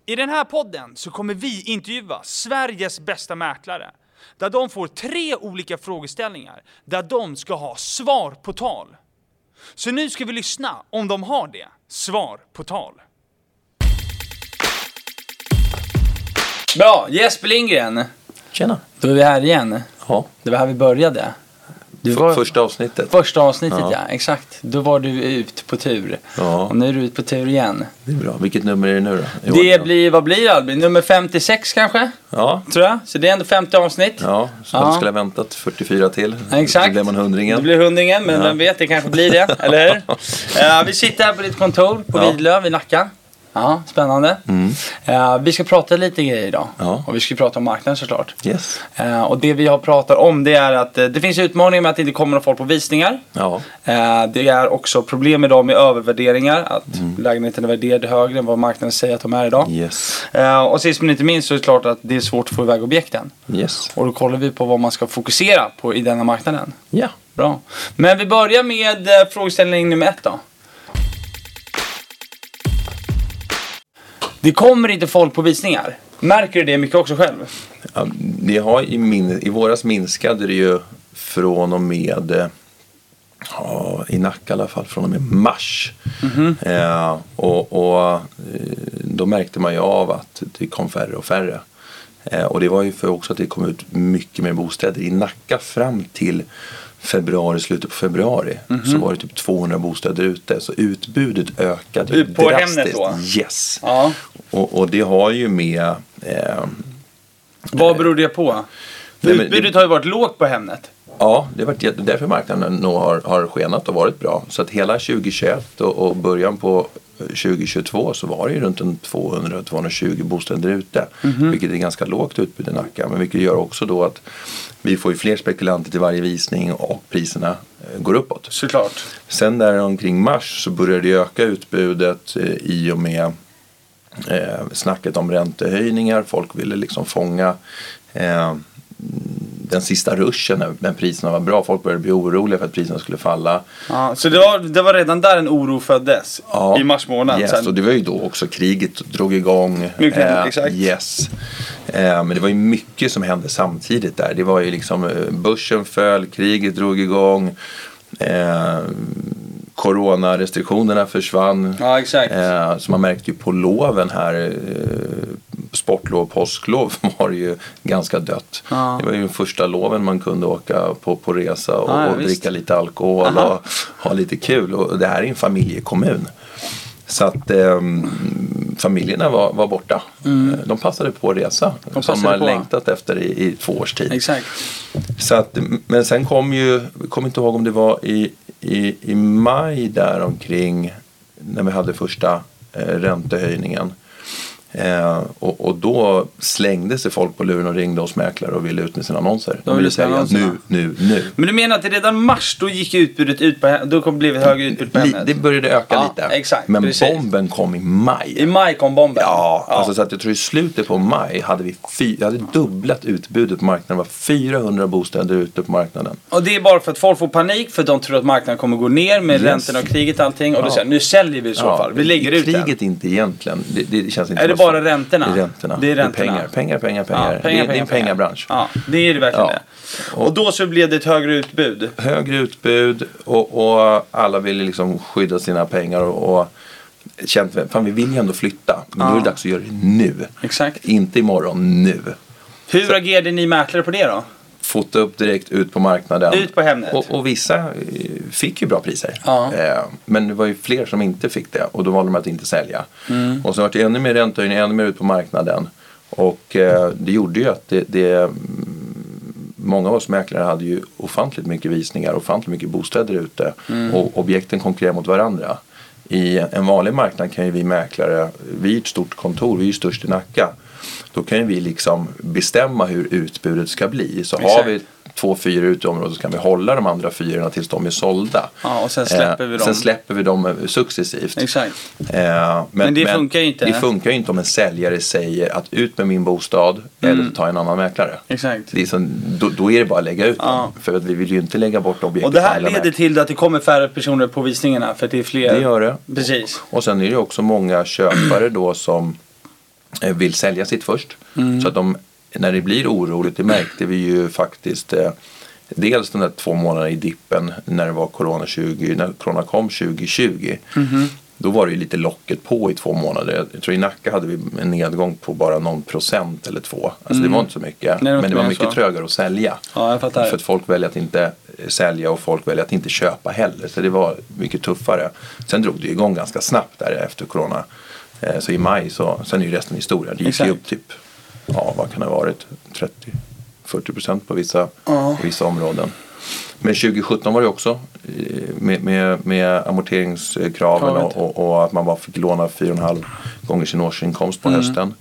I den här podden så kommer vi intervjua Sveriges bästa mäklare. Där de får 3 olika frågeställningar. Där de ska ha svar på tal. Så nu ska vi lyssna om de har det. Svar på tal. Bra, Jesper Lindgren. Tjena. Då är vi här igen. Ja. Det var här vi började. Första avsnittet. Första avsnittet, ja. Exakt. Då var du ut på tur. Ja. Och nu är du ut på tur igen. Det är bra. Vilket nummer är det nu då? Det blir, vad blir det, Albin? Nummer 56 kanske? Ja. Tror jag. Så det är ändå 50 avsnitt. Ja, så man skulle ha väntat 44 till. Exakt. Så blir man 100-ringen. Det blir 100-ringen, men vem vet, det kanske blir det. Eller hur? Vi sitter här på ditt kontor på Vidlöv i Nacka. Ja, spännande. Vi ska prata lite grejer idag. Ja. Och vi ska prata om marknaden såklart. Yes. Och det vi har pratat om, det är att det finns utmaningar med att det inte kommer någon folk på visningar. Ja. Det är också problem idag med övervärderingar. Att lägenheten är värderad högre än vad marknaden säger att de är idag. Yes. Och sist men inte minst så är det klart att det är svårt att få iväg objekten. Yes. Och då kollar vi på vad man ska fokusera på i denna marknaden. Ja. Bra. Men vi börjar med frågeställning nummer 1 då. Det kommer inte folk på visningar. Märker du det mycket också själv? Ja, det har i våras minskade det ju från och med i Nacka i alla fall från och med mars. Då märkte man ju av att det kom färre och färre. Och det var ju för också att det kom ut mycket mer bostäder i Nacka fram till slutet på februari så var det typ 200 bostäder ute, så utbudet ökade på drastiskt. Hemnet då? Yes. Ja. Och det har ju med vad beror det på? Utbudet har ju varit lågt på Hemnet. Ja, det har varit därför marknaden nog har skenat och varit bra. Så att hela 2021 och början på 2022 så var det ju runt en 200-220 bostäder ute. Vilket är ganska lågt utbud i Nacka. Men vilket gör också då att vi får ju fler spekulanter till varje visning och priserna går uppåt. Såklart. Sen där omkring mars så började det öka utbudet i och med snacket om räntehöjningar. Folk ville liksom fånga den sista ruschen när priserna var bra. Folk började bli oroliga för att priserna skulle falla. Ja, så det var redan där en oro föddes i mars månad. Yes, och det var ju då också kriget drog igång. Exakt. Yes. Men det var ju mycket som hände samtidigt där. Det var ju liksom börsen föll, kriget drog igång. Coronarestriktionerna försvann. Ja, exakt. Så man märkte ju på loven här, sportlov, påsklov var ju ganska dött. Det var ju den första loven man kunde åka på resa och dricka lite alkohol och ha lite kul. Och det här är en familjekommun. Så att familjerna var borta. De passade på att resa. Som man längtat efter i 2 års tid. Exakt. Så att, men sen kom inte ihåg om det var i maj där omkring när vi hade första räntehöjningen. Och då slängde sig folk på luren och ringde oss mäklare och ville ut med sina annonser. De ville säga nu. Men du menar att det redan mars då gick utbudet ut på, då blev det högre utbud på Hemnet? Det började öka lite. Exakt, men precis. bomben kom i maj. I maj kom bomben? Ja. Alltså så att jag tror i slutet på maj hade vi hade dubblat utbudet på marknaden. Det var 400 bostäder ute på marknaden. Och det är bara för att folk får panik för att de tror att marknaden kommer gå ner med räntorna och kriget och allting. Och då säger nu säljer vi i så fall. Vi lägger ut den. Kriget inte egentligen. Det känns inte. Är det bara räntorna? Det är räntorna. Det är räntorna. Pengar. Det är en pengabransch. Ja, det är det verkligen det. Och då så blev det ett högre utbud. Högre utbud och alla ville liksom skydda sina pengar och känt, fan vi vill ju ändå flytta. Men då är det dags att göra det nu. Exakt. Inte imorgon, nu. Hur agerade ni mäklare på det då? Fota upp direkt ut på marknaden. Ut på Hemnet. Och vissa fick ju bra priser. Ja. Men det var ju fler som inte fick det. Och då valde de att inte sälja. Och så var det ännu mer räntehöjning, ännu mer ut på marknaden. Och det gjorde ju att många av oss mäklare hade ju ofantligt mycket visningar, ofantligt mycket bostäder ute. Och objekten konkurrerar mot varandra. I en vanlig marknad kan ju vi mäklare, vi är ett stort kontor, vi är ju störst i Nacka. Då kan vi liksom bestämma hur utbudet ska bli. Så har vi 2-4 ute i området så kan vi hålla de andra 4 tills de är sålda. Ja, och sen släpper vi dem. Sen släpper vi dem successivt. Exakt. Men det funkar ju inte. Det funkar ju inte om en säljare säger att ut med min bostad eller ta en annan mäklare. Exakt. Det är som, då är det bara att lägga ut dem. För att vi vill ju inte lägga bort objekt. Och det här leder till att det kommer färre personer på visningarna för att det är fler. Det gör det. Precis. Och sen är det också många köpare då som vill sälja sitt först. Så att när det blir oroligt, det märkte vi ju faktiskt dels de där 2 månaderna i dippen när det var när corona kom 2020. Då var det ju lite locket på i 2 månader. Jag tror i Nacka hade vi en nedgång på bara någon procent eller 2. Alltså det var inte så mycket. Nej, men det var mycket trögare att sälja. Ja, jag fattar. För att folk väljer att inte sälja och folk väljer att inte köpa heller. Så det var mycket tuffare. Sen drog det igång ganska snabbt där efter corona. Så i maj sen är ju resten historia. Det gick ju upp typ, vad kan det ha varit? 30-40% på vissa områden. Men 2017 var det också med amorteringskraven och att man bara fick låna 4,5 gånger sin årsinkomst på hösten.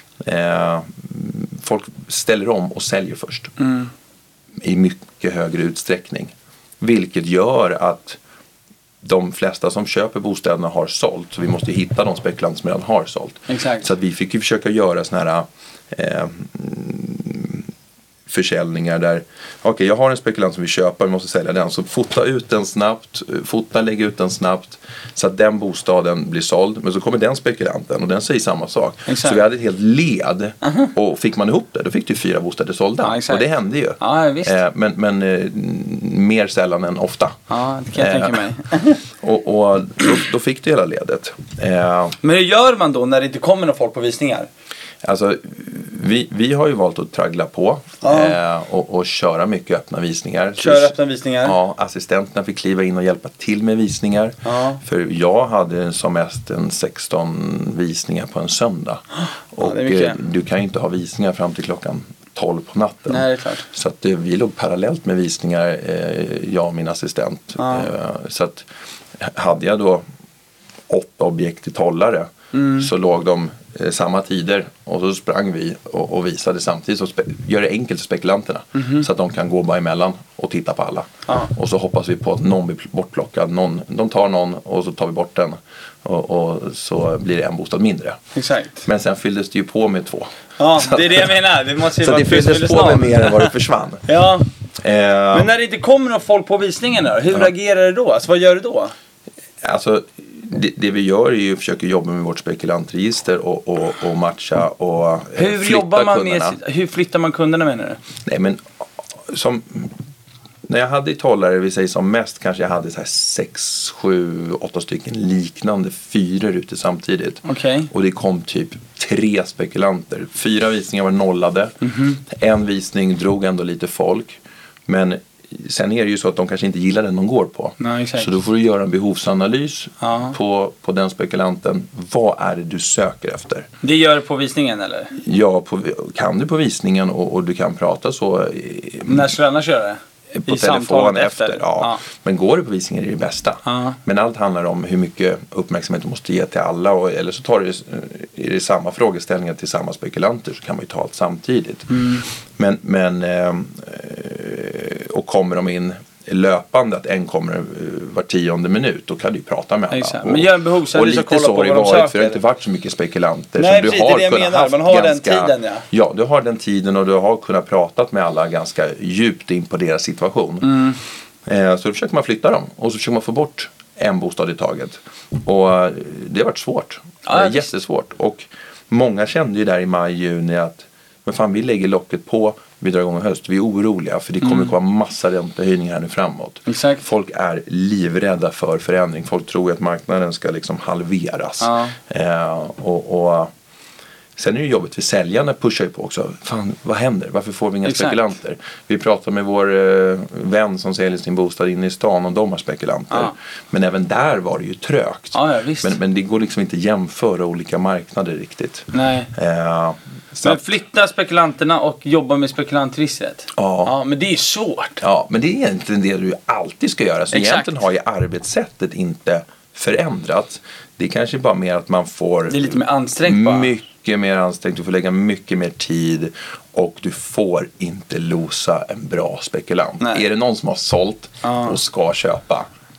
Folk ställer om och säljer först. I mycket högre utsträckning. Vilket gör att de flesta som köper bostäderna har sålt. Så vi måste hitta de spekulanter som redan har sålt. Exakt. Så att vi fick ju försöka göra såna här försäljningar där jag har en spekulant som vill köpa, vi måste sälja den, så lägga ut den snabbt så att den bostaden blir såld, men så kommer den spekulanten och den säger samma sak. Exakt. Så vi hade ett helt led och fick man ihop det, då fick du 4 bostäder sålda och det hände ju. Men mer sällan än ofta. Ja, det kan jag tänka mig. och då fick du hela ledet. Men hur gör man då när det inte kommer någon folk på visningar? Alltså, vi har ju valt att traggla på och köra mycket öppna visningar. Öppna visningar? Ja, assistenterna fick kliva in och hjälpa till med visningar. För jag hade som mest 16 visningar på en söndag. Och du kan ju inte ha visningar fram till klockan 12 på natten. Nej, det är klart. Så att vi låg parallellt med visningar, jag och min assistent. Så att hade jag då 8 objekt i tollare så låg de samma tider och så sprang vi och visade samtidigt, så gör det enkelt för spekulanterna så att de kan gå bara emellan och titta på alla. Och så hoppas vi på att någon blir bortplockad, de tar någon och så tar vi bort den och så blir det en bostad mindre. Exakt. Men sen fylldes det ju på med 2. Ja, det är det jag menar. Det måste ju så vara det fylldes på med mer än vad det försvann. Men när det inte kommer någon folk på visningen då, hur reagerar det då? Alltså, vad gör du då? Alltså det vi gör är ju att försöka jobba med vårt spekulantregister och matcha och hur jobbar man kunderna. Hur flyttar man kunderna, menar du? Nej, men som när jag hade i tollare, vi säger som mest, kanske jag hade så här 6, 7, 8 stycken liknande 4 ute samtidigt. Och det kom typ 3 spekulanter. 4 visningar var nollade. En visning drog ändå lite folk. Men sen är det ju så att de kanske inte gillar den de går på. Så då får du göra en behovsanalys på den spekulanten. Vad är det du söker efter? Det gör du på visningen, eller? Ja, kan du på visningen och du kan prata så. När ska du annars göra det? På telefon efter. Men går du på visningen är det bästa. Men allt handlar om hur mycket uppmärksamhet du måste ge till alla. Eller så är det samma frågeställningar till samma spekulanter, så kan man ju ta allt samtidigt. Men och kommer de in löpande, att en kommer var 10:e minut, då kan du prata med alla. Men gör en behovsanalys och kolla på vad de söker. För det har inte varit så mycket spekulanter. Nej, precis, det är det jag menar. Man har den tiden, Ja, du har den tiden och du har kunnat pratat med alla ganska djupt in på deras situation. Så då försöker man flytta dem och så försöker man få bort en bostad i taget. Och det har varit svårt. Jättesvårt. Och många kände ju där i maj, juni att men fan, vi lägger locket på, vi drar igång i höst. Vi är oroliga för det kommer att komma massa räntehöjningar här nu framåt. Exakt. Folk är livrädda för förändring. Folk tror att marknaden ska liksom halveras. Och sen är det jobbet för säljarna, pushar ju på också. Fan, vad händer? Varför får vi inga spekulanter? Vi pratar med vår vän som säljer sin bostad inne i stan och de har spekulanter. Men även där var det ju trögt. Men det går liksom inte jämföra olika marknader riktigt. Nej. Men flytta spekulanterna och jobba med spekulantregistret. Men det är svårt. Ja, men det är egentligen det du alltid ska göra. Så egentligen har ju arbetssättet inte förändrats. Det är kanske bara mer att man får... Det är lite mer ansträngt bara. Mycket mer ansträngt. Du får lägga mycket mer tid. Och du får inte losa en bra spekulant. Är det någon som har sålt och ska köpa,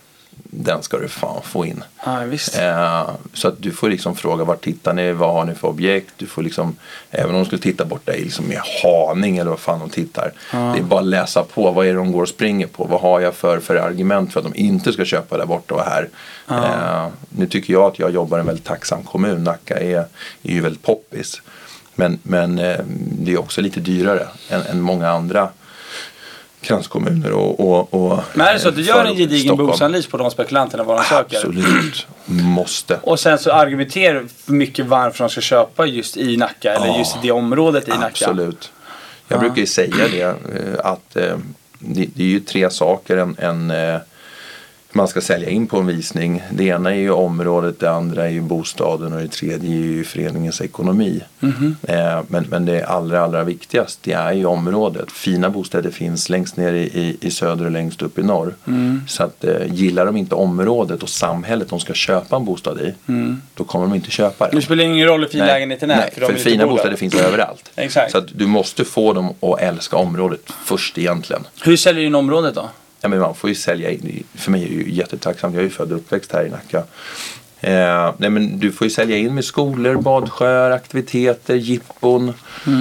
den ska du fan få in. Visst. Så att du får liksom fråga, var tittar ni, vad har ni för objekt? Du får liksom, även om de skulle titta borta i liksom med Haning eller vad fan de tittar. Det är bara att läsa på, vad är det de går och springer på? Vad har jag för argument för att de inte ska köpa där borta och här? Nu tycker jag att jag jobbar i en väldigt tacksam kommun. Nacka är ju väldigt poppis. Men det är också lite dyrare än många andra kranskommuner och men är det så att du gör en gedigen boksanalys på de spekulanterna vad de söker? Absolut, måste. Och sen så argumenterar för mycket varför de ska köpa just i Nacka eller just i det området i Nacka. Absolut. Jag brukar ju säga det att det är ju 3 saker man ska sälja in på en visning. Det ena är ju området, det andra är ju bostaden och det tredje är ju föreningens ekonomi. Men det allra viktigast, det är ju området. Fina bostäder finns längst ner i söder och längst upp i norr. Så att gillar de inte området och samhället de ska köpa en bostad i, då kommer de inte köpa det. Det spelar ingen roll hur fin lägenheten är. Nej, för fina bostäder finns överallt. Exakt. Så att du måste få dem att älska området först egentligen. Hur säljer du in området då? Ja, men man får ju sälja in. För mig är det ju jättetacksamt. Jag är ju född och uppväxt här i Nacka. Nej, men du får ju sälja in med skolor, badsjöar, aktiviteter, jippon.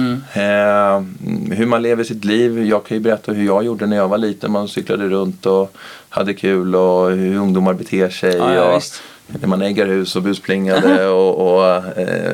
Hur man lever sitt liv. Jag kan ju berätta hur jag gjorde när jag var liten. Man cyklade runt och hade kul och hur ungdomar beter sig. När man äggar hus och busplingade och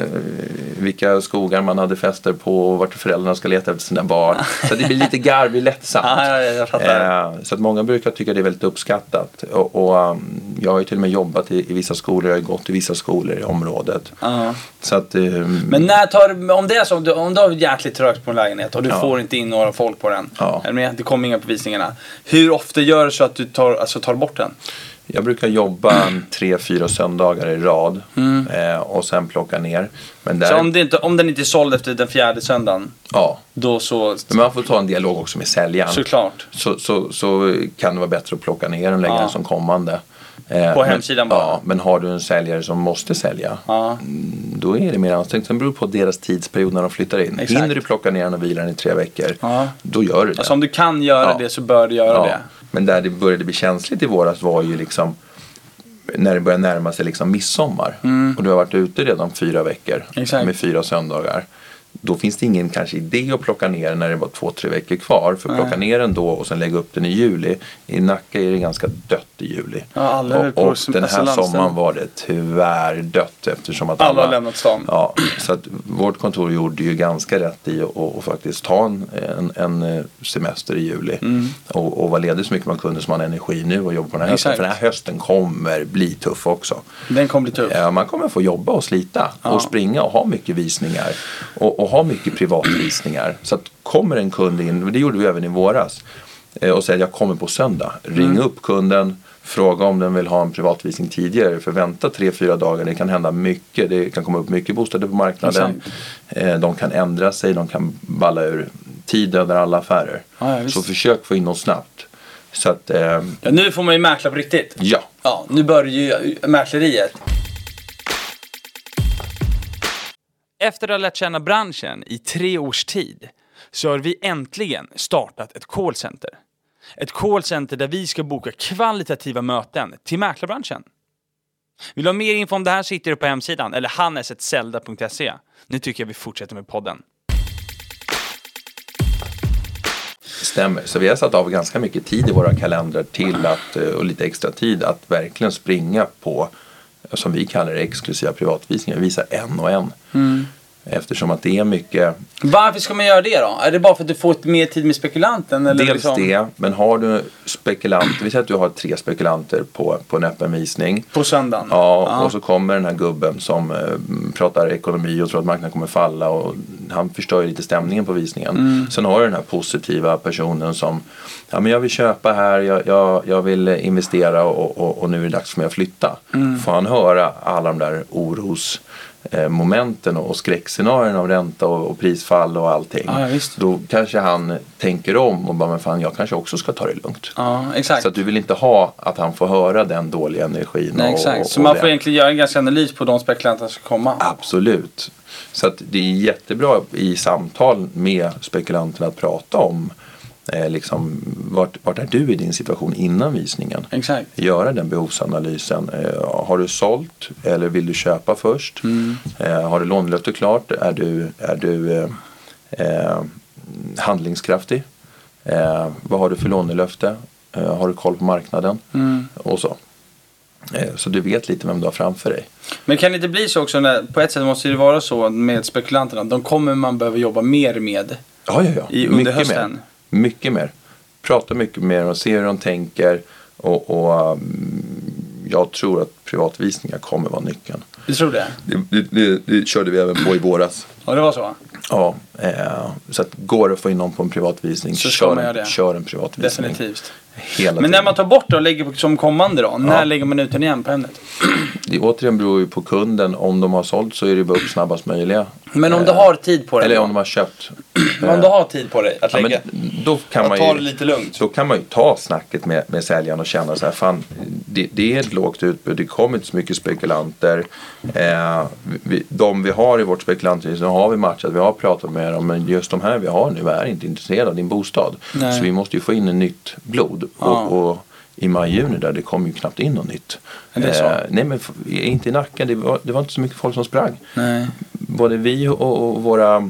vilka skogar man hade fester på och vart föräldrarna ska leta efter sina barn. Så det blir lite garvigt lättsamt. Så att många brukar tycka det är väldigt uppskattat. Och jag har ju till och med jobbat i vissa skolor. Jag har gått i vissa skolor i området. Så att, men när om det är så, om du har jäkligt trögt på en lägenhet och du får inte in några folk på den. Det kommer inga på visningarna. Hur ofta gör det så att du tar bort den? Jag brukar jobba 3-4 söndagar i rad och sen plocka ner. Men där... Så om den inte är såld efter den 4:e söndagen? Ja. Då så... Men man får ta en dialog också med säljaren. Såklart. Så kan det vara bättre att plocka ner den längre som kommande. På hemsidan bara? Ja, men har du en säljare som måste sälja, då är det mer ansträngt. Sen beror på deras tidsperiod när de flyttar in. Exakt. Hinner du plocka ner den och vila den i 3 veckor, då gör du det. Alltså om du kan göra det så bör du göra det. Men där det började bli känsligt i våras var ju liksom när det började närma sig liksom midsommar. Och du har varit ute redan 4 veckor med 4 söndagar. Då finns det ingen kanske idé att plocka ner när det var 2-3 veckor kvar. För plocka ner den då och sen lägga upp den i juli. I Nacka är det ganska dött i juli. Och den här sommaren var det tyvärr dött eftersom att alla har lämnat stan. Ja, så att vårt kontor gjorde ju ganska rätt i att faktiskt ta en semester i juli. Och vara ledig så mycket man kunde så man har energi nu och jobba på den här hösten. För den här hösten kommer bli tuff också. Den kommer bli tuff. Ja, man kommer få jobba och slita och springa och ha mycket visningar. Och ha mycket privatvisningar. Så att kommer en kund in, det gjorde vi även i våras, och säger jag kommer på söndag. Ring upp kunden, fråga om den vill ha en privatvisning tidigare. För vänta 3-4 dagar, det kan hända mycket. Det kan komma upp mycket bostäder på marknaden. De kan ändra sig, de kan balla ur. Tid över alla affärer. Så försök få in dem snabbt. Så att, nu får man ju mäkla på riktigt. Ja. Nu börjar ju mäkleriet. Efter att ha lärt känna branschen i 3 års tid så har vi äntligen startat ett callcenter. Ett callcenter där vi ska boka kvalitativa möten till mäklarbranschen. Vill du ha mer info om det här så hittar du på hemsidan eller hannes@zelda.se. Nu tycker jag vi fortsätter med podden. Stämmer. Så vi har satt av ganska mycket tid i våra kalendrar till att, och lite extra tid att verkligen springa på, som vi kallar det, exklusiva privatvisningar. Vi visar en och en. Eftersom att det är mycket... Varför ska man göra det då? Är det bara för att du får mer tid med spekulanten? Eller dels liksom... det, men har du spekulanter, vi säger att du har 3 spekulanter på en öppen visning. På söndagen? Ja, och så kommer den här gubben som pratar ekonomi och tror att marknaden kommer falla och han förstör ju lite stämningen på visningen. Sen har du den här positiva personen som, ja men jag vill köpa här, jag vill investera och nu är det dags för mig att flytta. Får han höra alla de där momenten och skräckscenarierna av ränta och prisfall och allting. Då kanske han tänker om och bara, men fan, jag kanske också ska ta det lugnt. Exakt. Så att du vill inte ha att han får höra den dåliga energin. Nej, exakt. Så man får egentligen göra en ganska analys på de spekulanter som ska komma. Absolut. Så att det är jättebra i samtal med spekulanterna att prata om liksom, vart är du i din situation innan visningen? Exakt. Göra den behovsanalysen. Har du sålt eller vill du köpa först? Har du lånelöfte klart? Är du handlingskraftig? Vad har du för lånelöfte? Har du koll på marknaden? Och så. Så du vet lite vem du har framför dig. Men kan det inte bli så också, på ett sätt måste det vara så med spekulanterna, de kommer man behöva jobba mer med under hösten? Mycket mer. Prata mycket mer och se hur de tänker och jag tror att privatvisningar kommer vara nyckeln. Du tror det? Det körde vi även på i våras. Ja, det var så? Ja, så att går det att få in någon på en privatvisning så kör en privatvisning. Definitivt. Men när man tar bort det och lägger som kommande då, när lägger man ut den igen på ämnet? Det återigen beror ju på kunden. Om de har sålt så är det bara upp snabbast möjliga. Men om du har tid på det? Eller om de har köpt. Om du har tid på dig att lägga. Då kan man ta det lite lugnt. Då kan man ju ta snacket med säljaren och känna så här, fan, det är ett lågt utbud. Det kommer inte så mycket spekulanter. De vi har i vårt spekulantvis, så har vi matchat, vi har pratat med dem, men just de här vi har nu är inte intresserade av din bostad. Nej. Så vi måste ju få in en nytt blod. Och i maj-juni där det kom ju knappt in något nytt. Nej, men inte i Nacka. Det var inte så mycket folk som sprang. Nej. Både vi och våra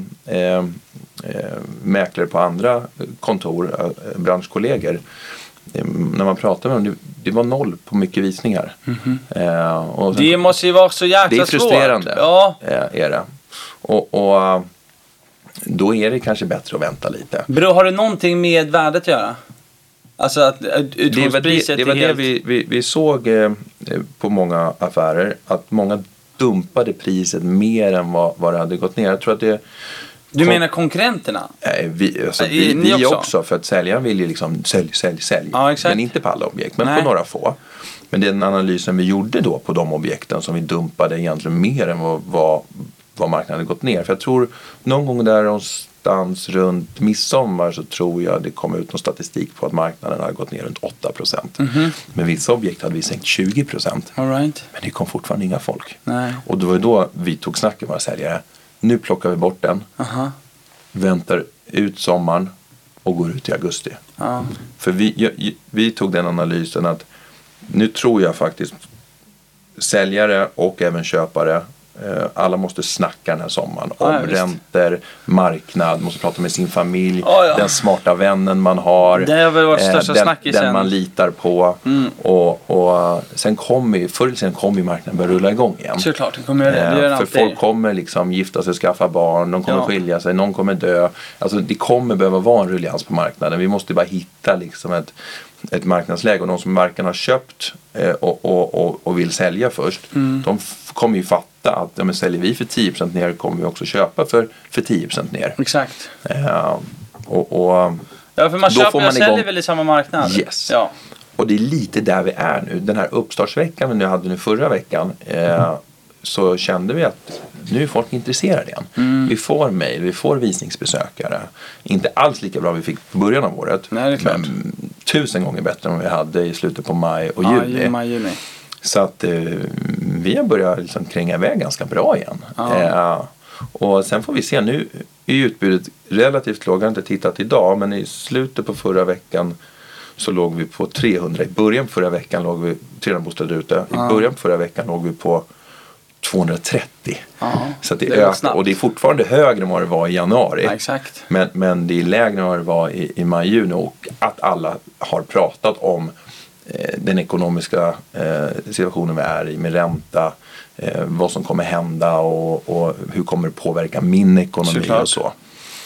mäklare på andra kontor, branschkollegor, när man pratar med dem, det var 0 på mycket visningar. Och sen, det måste ju vara så jäkla svårt. Det är frustrerande. Ja. Är det. Och då är det kanske bättre att vänta lite. Bro, har det någonting med värdet att göra? Alltså att utgångspriset det var det vi såg på många affärer, att många dumpade priset mer än vad det hade gått ner. Jag tror att det... Du menar konkurrenterna? Vi också, för att säljaren vill ju liksom sälj. Ja, men inte på alla objekt, men på några få. Men den analysen vi gjorde då på de objekten som vi dumpade egentligen mer än vad marknaden hade gått ner. För jag tror någon gång där någonstans runt midsommar så tror jag det kom ut någon statistik på att marknaden hade gått ner runt 8%. Men vissa objekt hade vi sänkt 20%. All right. Men det kom fortfarande inga folk. Nej. Och det var då vi tog snacket med våra säljare. Nu plockar vi bort den. Väntar ut sommaren och går ut i augusti. För vi tog den analysen att nu tror jag faktiskt säljare och även köpare, alla måste snacka den här sommaren om räntor, marknad, måste prata med sin familj, den smarta vännen man har, det har väl varit största snackisen, den man litar på. Och sen förr eller sen kommer marknaden börja rulla igång igen. Såklart, det kommer det. För folk kommer liksom gifta sig, skaffa barn, de kommer skilja sig, någon kommer dö. Alltså det kommer behöva vara en ruljans på marknaden. Vi måste bara hitta liksom ett marknadsläge, och de som marknaden har köpt och vill sälja först, de kommer ju fatta att säljer vi för 10% ner kommer vi också köpa för 10% ner. Exakt. För man köper och säljer väl i samma marknad. Yes. Ja. Och det är lite där vi är nu. Den här uppstartsveckan vi hade nu förra veckan, så kände vi att nu är folk intresserade igen. Vi får mejl, vi får visningsbesökare. Inte alls lika bra vi fick på början av året. Nej, det är klart. Men 1000 gånger bättre än vi hade i slutet på maj och juni. Så att vi har börjat liksom kränga iväg ganska bra igen. Och sen får vi se, nu är utbudet relativt lågt. Jag har inte tittat idag, men i slutet på förra veckan så låg vi på 300. I början på förra veckan låg vi 300 bostäder ute. I början på förra veckan låg vi på 230. Så att det ökar, och det är fortfarande högre än vad det var i januari. Ja, exakt. Men det är lägre än vad det var i maj-juni, och att alla har pratat om den ekonomiska situationen vi är i med ränta, vad som kommer hända och hur kommer det påverka min ekonomi. Såklart. Och så.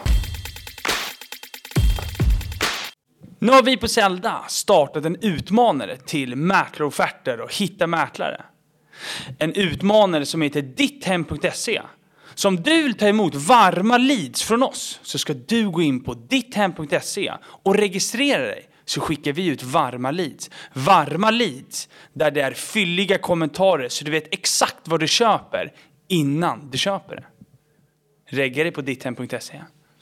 Nu har vi på Zelda startat en utmanare till mäklarofferter och hitta mäklare. En utmanare som heter ditthem.se. Så om du vill ta emot varma leads från oss, så ska du gå in på ditthem.se och registrera dig, så skickar vi ut varma leads. Varma leads där det är fylliga kommentarer, så du vet exakt vad du köper innan du köper det. Regga dig på ditthem.se.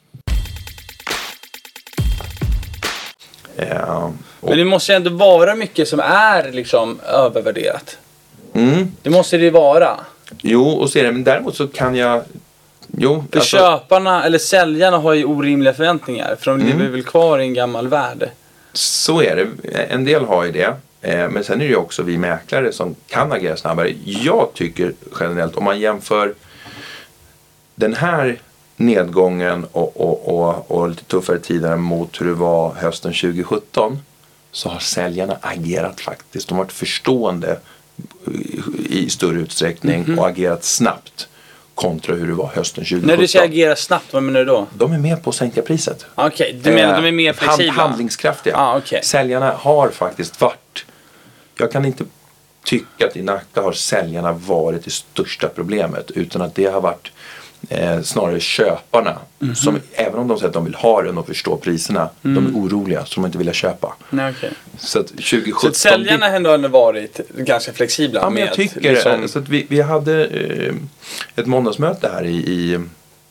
Men det måste ändå vara mycket som är liksom övervärderat. Det måste det vara. Jo, och så är det. Men däremot så kan jag Jo, för köparna eller säljarna har ju orimliga förväntningar. För de lever väl kvar i en gammal värld. Så är det. En del har ju det. Men sen är det ju också vi mäklare som kan agera snabbare. Jag tycker generellt, om man jämför den här nedgången och lite tuffare tider mot hur det var hösten 2017, så har säljarna agerat faktiskt. De har varit förstående i större utsträckning och agerat snabbt kontra hur det var hösten 2017. När du säger agera snabbt, vad menar du då? De är med på att sänka priset. Okej, du menar de är mer flexibla? Handlingskraftiga. Okay. Säljarna har faktiskt varit... Jag kan inte tycka att i Nacka har säljarna varit det största problemet, utan att det har varit snarare köparna som, även om de säger att de vill ha den och förstå priserna, de är oroliga så de inte vill köpa. Nej, okay. Så att 2017... Så att säljarna har varit ganska flexibla? Ja, men jag tycker liksom... så att vi hade ett måndagsmöte här i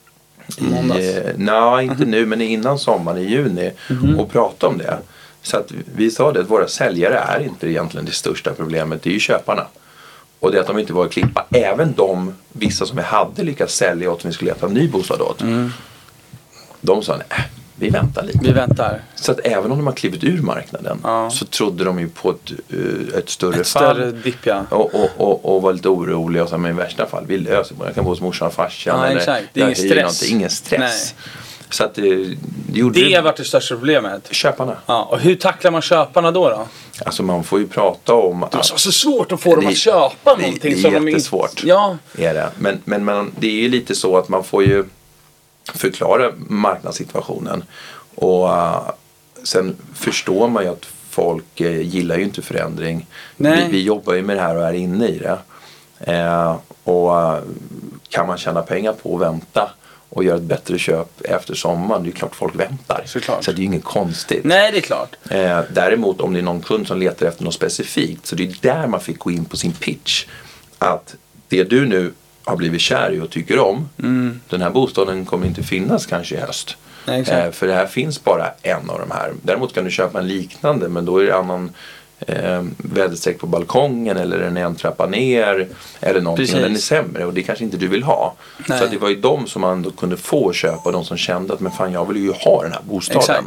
nej, inte nu, men innan sommaren i juni och pratade om det. Så att vi sa det att våra säljare är inte egentligen det största problemet, det är ju köparna. Och det är att de inte var att klippa. Även vissa som vi hade lyckats sälja åt som vi skulle leta en ny bostad åt. De sa nej, vi väntar lite. Vi väntar. Så att även om de har klivit ur marknaden så trodde de ju på ett större fall. Större dipp, ja. Och var lite oroliga och sa, men i värsta fall, vi löser det. Jag kan bo hos morsan och farsan. Ja, exakt. Det är ingen stress. Ingen stress. Nej. Så att det har varit det största problemet. Köparna. Ja, och hur tacklar man köparna då? Alltså man får ju prata om... Det är så svårt att få dem att köpa någonting. Det är jättesvårt. Ja. Är det. Men det är ju lite så att man får ju förklara marknadssituationen. Och sen förstår man ju att folk gillar ju inte förändring. Vi jobbar ju med det här och är inne i det. Och kan man tjäna pengar på att vänta och göra ett bättre köp efter sommaren, det är klart folk väntar. Såklart. Så det är ju inget konstigt. Nej, det är klart. Däremot om det är någon kund som letar efter något specifikt, så det är där man fick gå in på sin pitch. Att det du nu har blivit kär i och tycker om, den här bostaden kommer inte finnas kanske i höst. Nej, för det här finns bara en av de här. Däremot kan du köpa en liknande, men då är det annan väderstreck på balkongen eller en trappa ner eller någonting, och den är sämre och det kanske inte du vill ha. Nej. Så att det var ju de som man då kunde få köpa, de som kände att men fan, jag vill ju ha den här bostaden.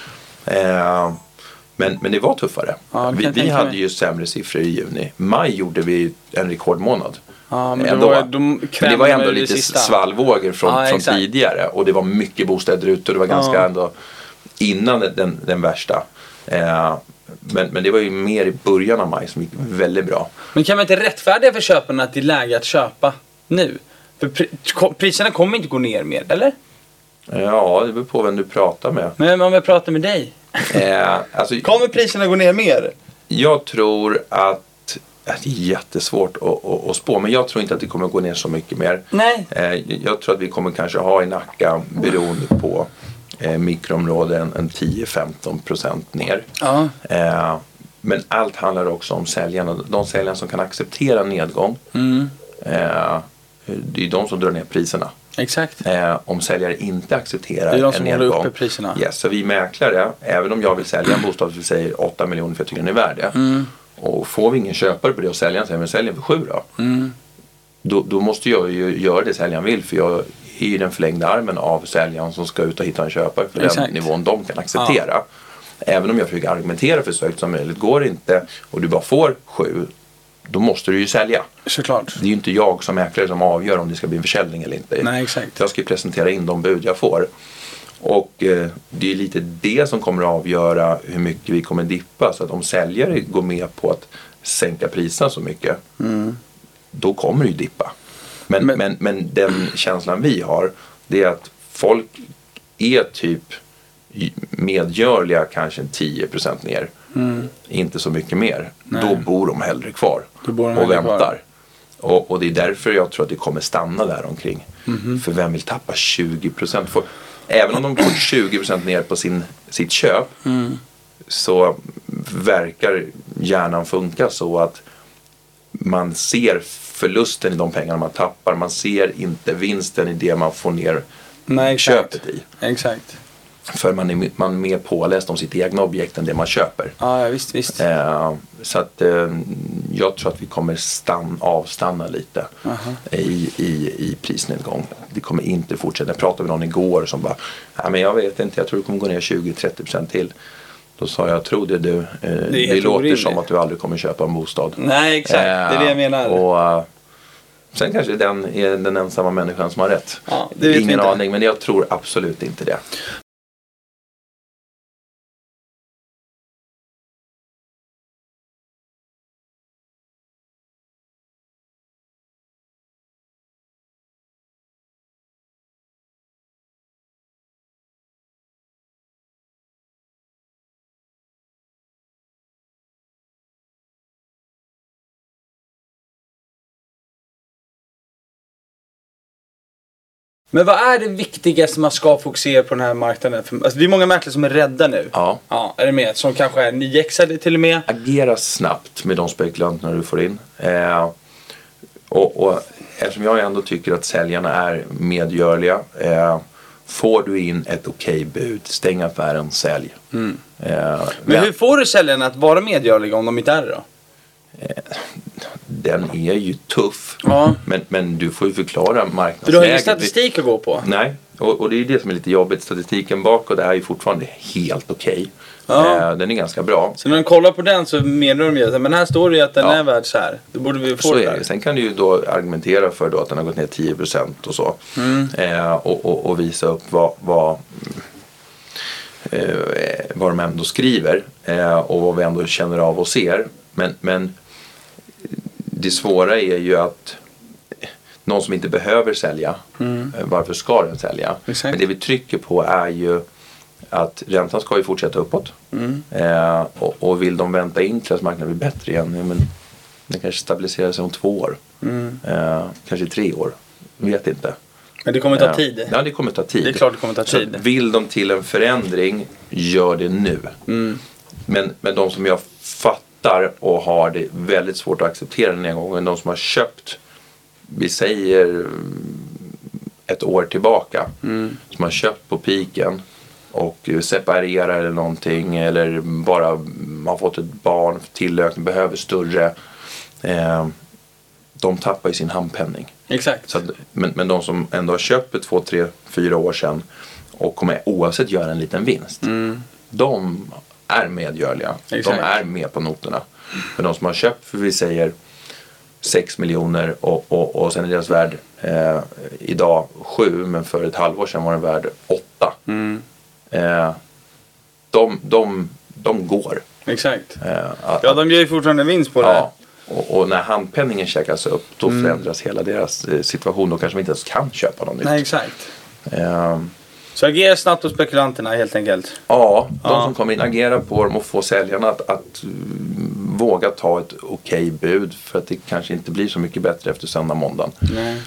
Men det var tuffare. Ja, vi hade ju sämre siffror i juni. Maj gjorde vi en rekordmånad. Ja, men det var ändå lite svallvågor från tidigare, och det var mycket bostäder ute och det var ganska ändå innan den värsta. Men det var ju mer i början av maj som gick väldigt bra. Men kan man inte rättfärdiga för köparna att det är läge att köpa nu? För priserna kommer inte gå ner mer, eller? Ja, det beror på vem du pratar med. Men om jag pratar med dig? Kommer priserna gå ner mer? Jag tror att det är jättesvårt att spå, men jag tror inte att det kommer gå ner så mycket mer. Nej. Jag tror att vi kommer kanske ha i Nacka, beroende på mikroområden, en 10-15% ner. Ja. Men allt handlar också om säljarna. De säljare som kan acceptera nedgång, det är de som drar ner priserna. Exakt. Om säljare inte accepterar en nedgång, det är de som håller uppe priserna. Yes, så vi mäklare, även om jag vill sälja en bostad för säger 8 miljoner för jag tycker den är värd det. Och får vi ingen köpare på det och säljaren säger men säljer för 7 då. Då måste jag ju göra det säljaren vill, för jag är ju den förlängda armen av säljaren som ska ut och hitta en köpare för den nivån de kan acceptera. Ja. Även om jag försöker argumentera för så högt som möjligt, går det inte och du bara får 7, då måste du ju sälja. Såklart. Det är ju inte jag som mäklare som avgör om det ska bli en försäljning eller inte. Nej, exakt. Jag ska ju presentera in de bud jag får. Och det är lite det som kommer att avgöra hur mycket vi kommer dippa. Så att om säljare går med på att sänka priserna så mycket, då kommer det ju dippa. Men den känslan vi har, det är att folk är typ medgörliga kanske 10% ner. Inte så mycket mer. Nej. Då bor de hellre kvar och väntar. Och det är därför jag tror att det kommer stanna där omkring. För vem vill tappa 20%? Även om de får 20% ner på sitt köp, så verkar hjärnan funka så att man ser förlusten i de pengarna man tappar. Man ser inte vinsten i det man får ner köpet i. Exakt. För man är mer påläst om sitt egna objekt än det man köper. Ja, visst. Så att jag tror att vi kommer avstanna lite i prisnedgång. det kommer inte fortsätta. Jag pratade med någon igår som bara, men jag vet inte, jag tror det kommer gå ner 20-30% till. Då sa jag, tror det du, det låter som att du aldrig kommer köpa en bostad. Nej, exakt, det är det jag menar. Och sen kanske den är den ensamma människan som har rätt. Ja, det vet ingen aning, men jag tror absolut inte det. Men vad är det viktigaste man ska fokusera på den här marknaden? Alltså det är många mäklare som är rädda nu. Ja. Ja, är det med? Som kanske är nyexade till och med. Agera snabbt med de spekulanterna du får in. Och eftersom jag ändå tycker att säljarna är medgörliga. Får du in ett okej bud, stäng affären, sälj. Men hur får du säljarna att vara medgörliga om de inte är det då? Den är ju tuff. Ja. Men du får ju förklara marknadsläget. För du har ingen statistik att gå på. Nej, och det är det som är lite jobbigt. Statistiken bakåt är ju fortfarande helt okej. Ja. Den är ganska bra. Så när de kollar på den så menar de ju att men här står det ju att den är värd så här. Då borde vi få så det är där. det. Sen kan du ju då argumentera för då att den har gått ner 10% och så. Och visa upp vad de ändå skriver. Och vad vi ändå känner av och ser. Men det svåra är ju att någon som inte behöver sälja, varför ska den sälja? Exakt. Men det vi trycker på är ju att räntan ska ju fortsätta uppåt. Och vill de vänta in till att marknaden blir bättre igen, men den kanske stabiliserar sig om 2 år. Kanske 3 år. Vet inte. Men det kommer ta tid. Ja, det kommer ta tid. Det är klart det kommer ta tid. Så vill de till en förändring, gör det nu. Men de som jag fattar och har det väldigt svårt att acceptera den en gång, de som har köpt, vi säger 1 år tillbaka, som har köpt på piken och separerar eller någonting, eller bara har fått ett barn, tillökning, behöver större, de tappar ju sin handpenning. Exakt. Så att, men de som ändå har köpt för 2, 3, 4 år sedan och kommer oavsett göra en liten vinst, de är medgörliga. Exakt. De är med på noterna. Men de som har köpt för, vi säger 6 miljoner och sen är deras värd idag 7, men för ett halvår sedan var den värd 8. De går. Exakt. De gör ju fortfarande vinst på det. Och när handpenningen käkas upp, då förändras hela deras situation. Då kanske de inte ens kan köpa något nytt. Nej, exakt. Så agera snabbt hos spekulanterna helt enkelt. Ja, de som kommer in, agera på dem och få säljarna att våga ta ett okej bud. För att det kanske inte blir så mycket bättre efter söndag, måndag. Nej.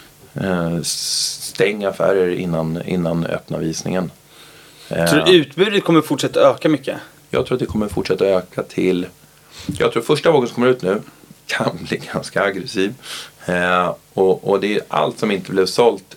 Stäng affärer innan öppna visningen. Tror du utbudet kommer fortsätta öka mycket? Jag tror att det kommer fortsätta öka till... Jag tror första vågen som kommer ut nu kan bli ganska aggressiv. Och det är allt som inte blev sålt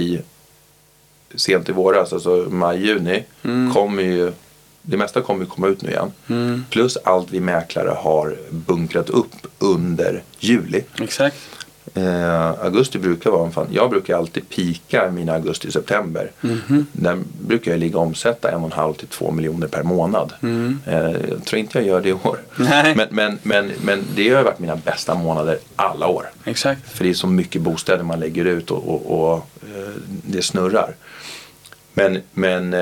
sent i våras, alltså maj-juni, kommer ju, det mesta kommer ju komma ut nu igen. Plus allt vi mäklare har bunkrat upp under juli. Exakt. Augusti brukar vara jag brukar alltid pika mina augusti-september. Där brukar jag ligga och omsätta 1,5 till 2 miljoner per månad. Jag tror inte jag gör det i år. Nej. Men det har varit mina bästa månader alla år. Exakt. För det är så mycket bostäder man lägger ut och det snurrar. Men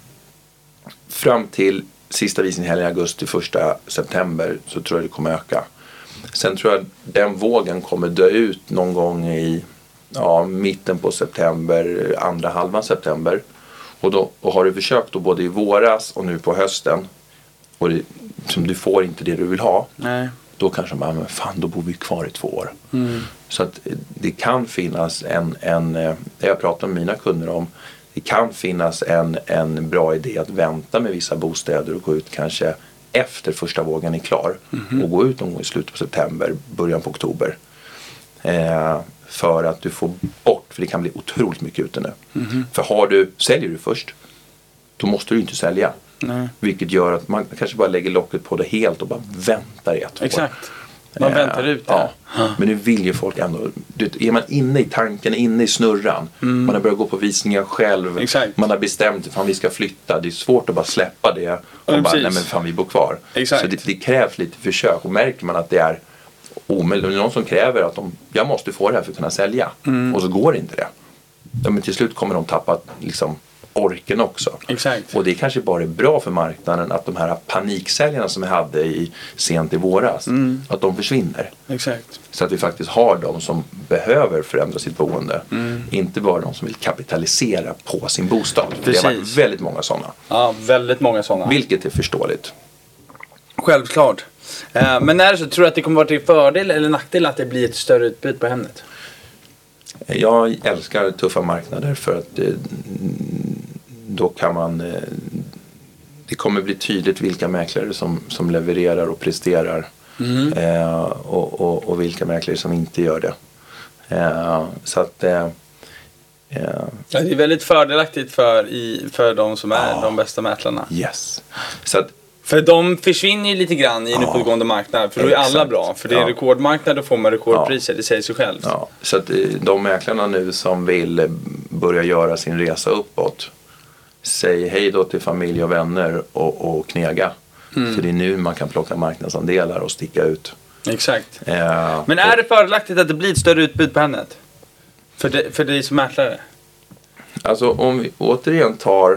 fram till sista visningshelgen i augusti, 1 september, så tror jag det kommer öka. Sen tror jag den vågen kommer dö ut någon gång i mitten på september, andra halvan september. Och har du försökt då både i våras och nu på hösten och som du får inte det du vill ha. Nej. Då kanske man, men fan, då bor vi kvar i 2 år. Så att det kan finnas det jag pratar med mina kunder om, det kan finnas en bra idé att vänta med vissa bostäder och gå ut kanske efter första vågen är klar. Och gå ut någon gång i slutet på september, början på oktober. För att du får bort, för det kan bli otroligt mycket ute nu. För säljer du först, då måste du inte sälja. Nej. Vilket gör att man kanske bara lägger locket på det helt och bara väntar i 1 år. Exakt. Man väntar ut det. Ja. Men nu vill ju folk ändå, är man inne i tanken, inne i snurran, man har börjat gå på visningar själv, man har bestämt fan vi ska flytta, det är svårt att bara släppa det och bara, nej men fan vi bor kvar. Så det krävs lite försök, och märker man att det är omöjligt, det är någon som kräver att jag måste få det här för att kunna sälja, och så går inte det. Men till slut kommer de tappa liksom orken också. Exakt. Och det kanske bara är bra för marknaden att de här paniksäljarna som vi hade sent i våras, att de försvinner. Exakt. Så att vi faktiskt har de som behöver förändra sitt boende. Inte bara de som vill kapitalisera på sin bostad. För det har varit väldigt många sådana. Ja, väldigt många sådana. Vilket är förståeligt. Självklart. Men är det så, tror du att det kommer vara till fördel eller nackdel att det blir ett större utbud på Hemnet? Jag älskar tuffa marknader för att då kan man det kommer bli tydligt vilka mäklare som levererar och presterar och vilka mäklare som inte gör det. Så att det är väldigt fördelaktigt för de som är de bästa mäklarna. Yes. Så att för de försvinner ju lite grann i en uppåtgående marknad. För då är alla bra. För det är rekordmarknad, då får man rekordpriser. Det säger sig själv. Ja. Så att de mäklarna nu som vill börja göra sin resa uppåt, säg hej då till familj och vänner och knega. För det är nu man kan plocka marknadsandelar och sticka ut. Exakt. Men är det fördelaktigt att det blir ett större utbud på Hemnet? För dig som mäklare? Alltså om vi återigen tar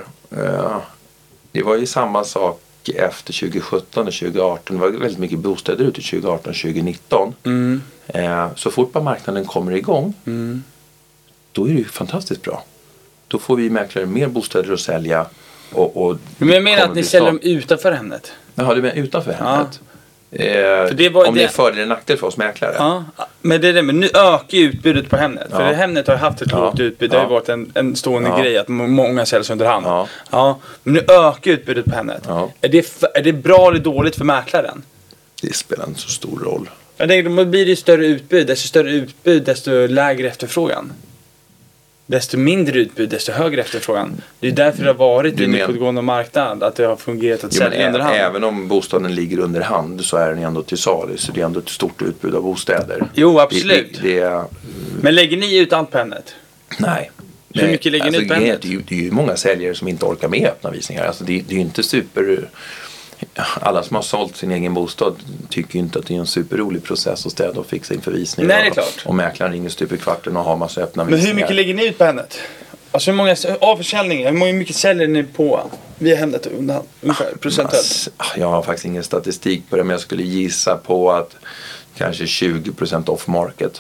det var ju samma sak efter 2017 och 2018. Det var väldigt mycket bostäder ute 2018 och 2019. Så fort på marknaden kommer igång, då är det ju fantastiskt bra. Då får vi mäklare mer bostäder att sälja. Men jag menar att ni säljer dem utanför Hemnet. Jaha, du menar utanför Hemnet? För det var, om det är fördel eller nackdel för oss mäklare. Ja, men det är det. Men nu ökar utbudet på Hemnet. För Hemnet har haft ett lågt utbud. Det har ju varit en stående grej att många säljs under hand. Men nu ökar utbudet på Hemnet. Är det bra eller dåligt för mäklaren? Det spelar inte så stor roll. Jag tänker, då blir det större utbud. Desto större utbud, desto lägre efterfrågan. Desto mindre utbud, desto högre efterfrågan. Det är därför det har varit en uppåtgående marknad, att det har fungerat att sälja under hand. Även om bostaden ligger under hand så är den ändå till salu, så det är ändå ett stort utbud av bostäder. Jo, absolut. Men lägger ni ut allt på Hemnet? Nej. Hur mycket lägger ni ut på Hemnet? Det är ju många säljare som inte orkar med öppna visningar. Alltså det är ju inte super... Alla som har sålt sin egen bostad tycker ju inte att det är en superrolig process att städa och fixa inför visningar. Nej, det är klart. Och mäklaren ringer stup i kvarten och har massa öppna visningar. Men hur mycket lägger ni ut på Hemnet? Alltså hur många avförsäljningar, hur mycket säljer ni på via Hemnet ungefär procentuellt? Jag har faktiskt ingen statistik på det, men jag skulle gissa på att kanske 20% off market.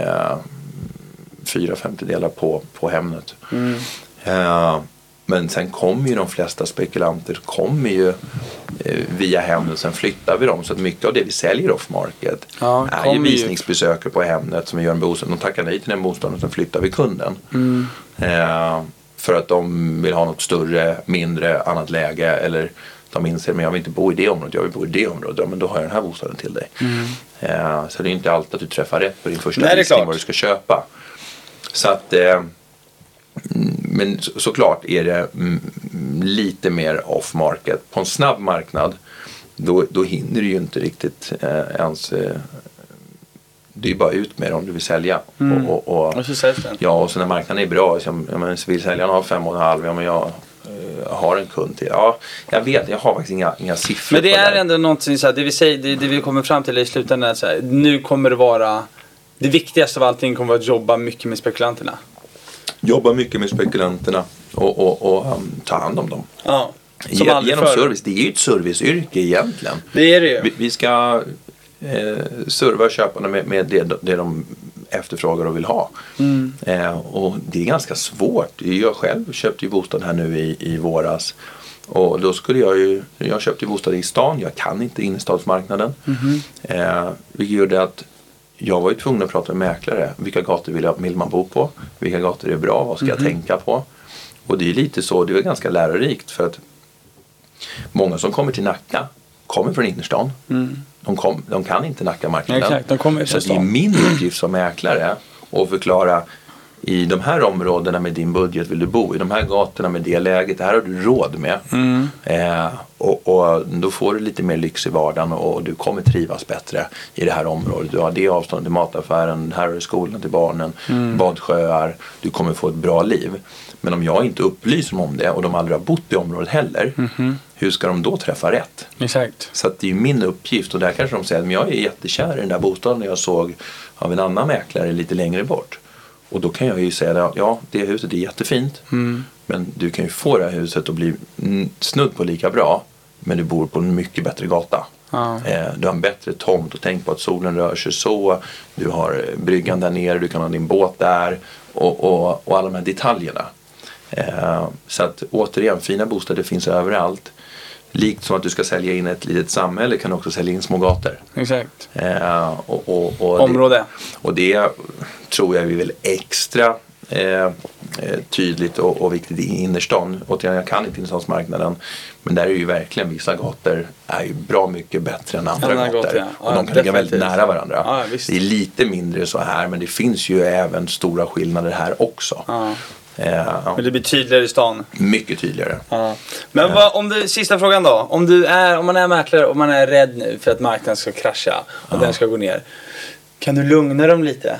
4/5 delar på Hemnet. Men sen kommer ju de flesta spekulanter via Hemnet, sen flyttar vi dem, så att mycket av det vi säljer off market är ju visningsbesökare på Hemnet som gör en bostad. De tackar nej till den bostaden och sen flyttar vi kunden. För att de vill ha något större, mindre, annat läge, eller de inser men jag vill inte bo i det området, jag vill bo i det området. Ja, men då har jag den här bostaden till dig. Så det är inte alltid att du träffar rätt på din första visning vad du ska köpa. Så att men såklart är det lite mer off market. På en snabb marknad då hinner du ju inte riktigt ens det är ju bara ut med det om du vill sälja. Och så säljs den. Ja, och så när marknaden är bra, så vill säljaren ha 5,5, men jag har en kund till. Ja, jag vet, jag har faktiskt inga siffror. Men det är ändå någonting så här, det vi kommer fram till i slutändan är så här, nu kommer det vara det viktigaste av allting kommer vara att jobba mycket med spekulanterna. Jobba mycket med spekulanterna och ta hand om dem. Ja. Genom service. Det är ju ett serviceyrke egentligen. Det är det ju. Vi ska serva köparna med det de efterfrågar och vill ha. Och det är ganska svårt. Jag själv köpte ju bostad här nu i våras. Och då skulle jag köpte ju bostad i stan. Jag kan inte innerstadsmarknaden. Vilket gjorde att jag var ju tvungen att prata med mäklare. Vilka gator vill man bo på? Vilka gator är bra? Vad ska jag tänka på? Och det är lite så, det var ganska lärorikt, för att många som kommer till Nacka kommer från innerstan. De kan inte Nacka-marknaden. Exakt, de kommer så det är min uppgift som mäklare att förklara, i de här områdena med din budget vill du bo, i de här gatorna med det läget, det här har du råd med. Och då får du lite mer lyx i vardagen och du kommer trivas bättre i det här området. Du har det avstånd till mataffären, här är skolan till barnen, badsjöar. Du kommer få ett bra liv. Men om jag inte upplyser om det och de aldrig har bott i området heller, hur ska de då träffa rätt? Exakt. Så att det är min uppgift, och där kanske de säger att jag är jättekär i den där bostaden jag såg av en annan mäklare lite längre bort. Och då kan jag ju säga att ja, det huset är jättefint, men du kan ju få det här huset att bli snudd på lika bra, men du bor på en mycket bättre gata. Du har en bättre tomt och tänk på att solen rör sig så, du har bryggan där nere, du kan ha din båt där och alla de här detaljerna. Så att återigen, fina bostäder finns överallt. Likt som att du ska sälja in ett litet samhälle kan du också sälja in små gator. Exakt. Och område. Och det tror jag är väl extra tydligt och viktigt i innerstan. Återigen, jag kan inte innerstadsmarknaden, men där är ju verkligen vissa gator är ju bra mycket bättre än andra gator. Ja. Och de kan ligga väldigt nära varandra. Ja, det är lite mindre så här, men det finns ju även stora skillnader här också. Ja. Men det blir tydligare i stan. Mycket tydligare. Men sista frågan då. Om man är mäklare och man är rädd nu för att marknaden ska krascha och den ska gå ner, kan du lugna dem lite?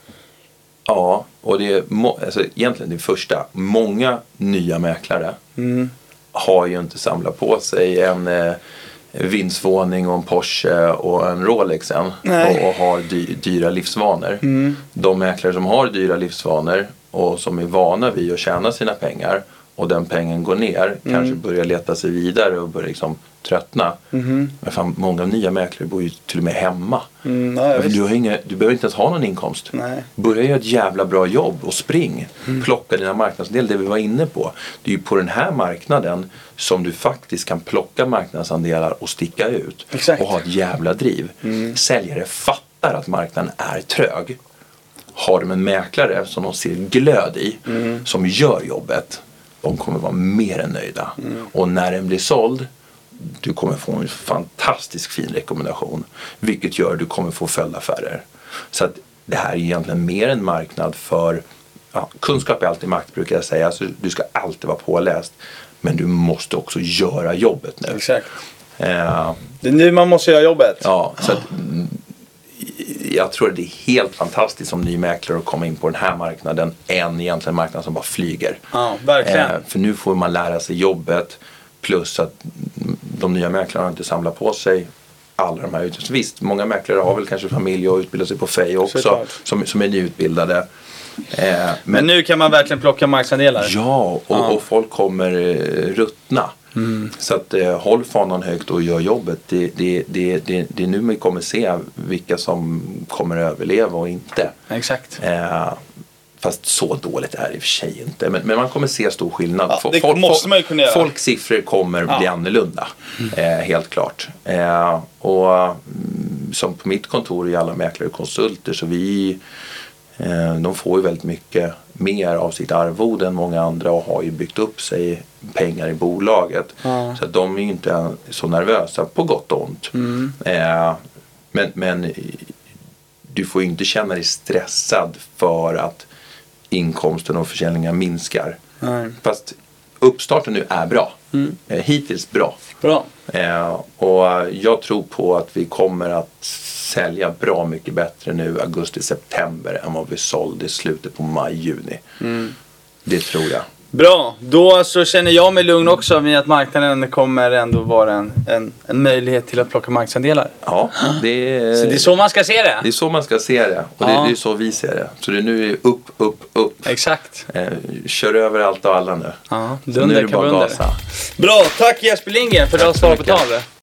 Ja, och det är egentligen det första. Många nya mäklare har ju inte samlat på sig en vindsvåning och en Porsche och en Rolex och har dyra livsvanor. De mäklare som har dyra livsvanor och som är vana vid att tjäna sina pengar och den pengen går ner, kanske börjar leta sig vidare och börjar liksom tröttna. Men fan, många nya mäklare bor ju till och med hemma. Du behöver inte ens ha någon inkomst. Börja göra ett jävla bra jobb och spring. Plocka dina marknadsdelar, det vi var inne på. Det är ju på den här marknaden som du faktiskt kan plocka marknadsandelar och sticka ut. Exakt. Och ha ett jävla driv. Säljare fattar att marknaden är trög. Har de en mäklare som de ser glöd i, som gör jobbet, de kommer vara mer än nöjda. Och när den blir såld, du kommer få en fantastisk fin rekommendation, vilket gör att du kommer få följdaffärer. Så att det här är egentligen mer en marknad för kunskap är alltid makt, brukar jag säga. Så du ska alltid vara påläst, men du måste också göra jobbet nu. Exakt. Det är nu man måste göra jobbet. Ja, så att jag tror att det är helt fantastiskt som ny mäklare att komma in på den här marknaden än egentligen en marknad som bara flyger. Ja, verkligen. För nu får man lära sig jobbet, plus att de nya mäklarna inte samlar på sig alla de här. Visst, många mäklare har väl kanske familj och utbildar sig på FEI också, som är nyutbildade. Men nu kan man verkligen plocka marknadsandelar. Ja, och folk kommer ruttna. Så att håll fanan högt och gör jobbet. Det är nu man kommer se vilka som kommer överleva och inte. Exakt. Fast så dåligt är det i och för sig inte. Men man kommer se stor skillnad. Det måste man ju kunna göra. Folksiffror kommer bli annorlunda. Helt klart. Och som på mitt kontor är alla mäklare och konsulter, så de får ju väldigt mycket mer av sitt arvode än många andra och har ju byggt upp sig pengar i bolaget. Så att de är ju inte så nervösa, på gott och ont. Men du får ju inte känna dig stressad för att inkomsten och försäljningen minskar. Fast uppstarten nu är bra. Hittills bra. Och jag tror på att vi kommer att sälja bra mycket bättre nu augusti-september än vad vi sålde i slutet på maj-juni. Det tror jag. Bra, då så känner jag mig lugn också med att marknaden kommer ändå vara en möjlighet till att plocka marknadsandelar. Ja, så det är så man ska se det. Det är så man ska se det. Och det är så vi ser det. Så det är nu upp. Exakt. Kör över allt och alla nu. Ja, nu är det bara gasa. Bra, tack Jesper Lindgren för att du har svarat på tal.